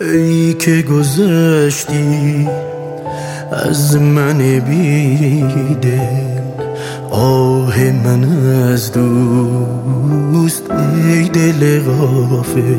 ای که گذشتی از من بیدل، آه من از دوست ای دل غافل.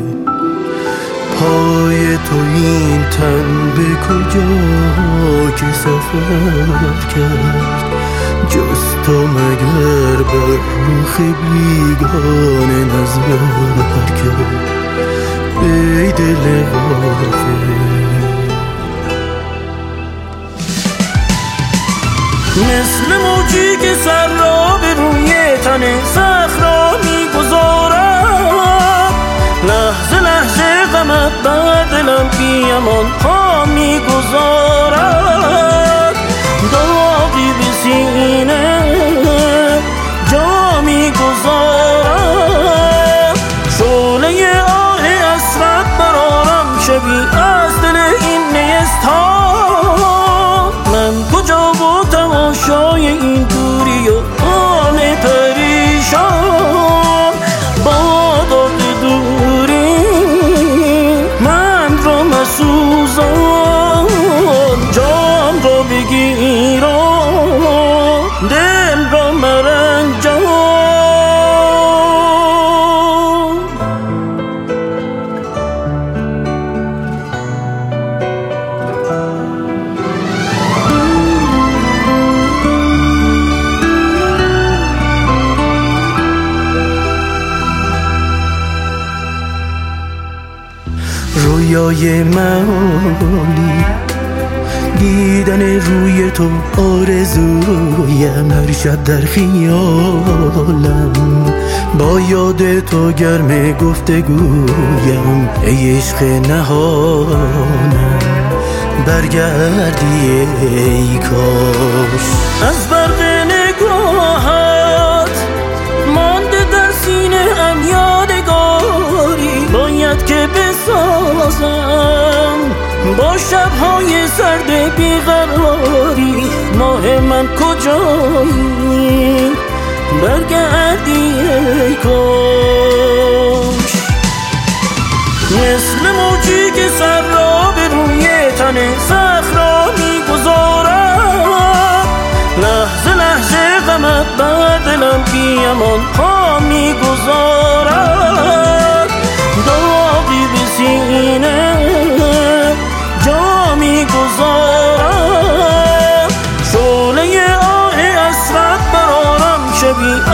پای تو این تن به کجا که سفر کرد، جز تو مگر بر رخ بیگانه نظر کرد ای دل غافل. مثل موجی که سر را به روی تن صخرا میگذارد، لحظه لحظه غمت بر دلم بی امان پا میگذارد. داغی به سینه جا میگذارد، شعله آه حسرت برآرم شبی از دل این نیستان. من کجا و تماشای این دوری و آن پریشان، با داغ دوری من را مسوزان. جام را بگیران دل را مرنجان. رویای معالی دیدن روی تو آرزویم، هر شب در خیالم با یاد تو گرم گفتگویم. ای عشق نهانم برگردی ای کاش، از برق نگاهت مانده در سینه ام یادگاری. باید که بسازم با شب‌های سرد بیقراری. ماه من کجایی برگردی ای کاش. مثل موجی که سر را به روی تن صخرا میگذارد، لحظه لحظه غمت بر دلم بی امان پا میگذارد. داغی به سینه جا میگذارد، شعله آه حسرت برآرم شبی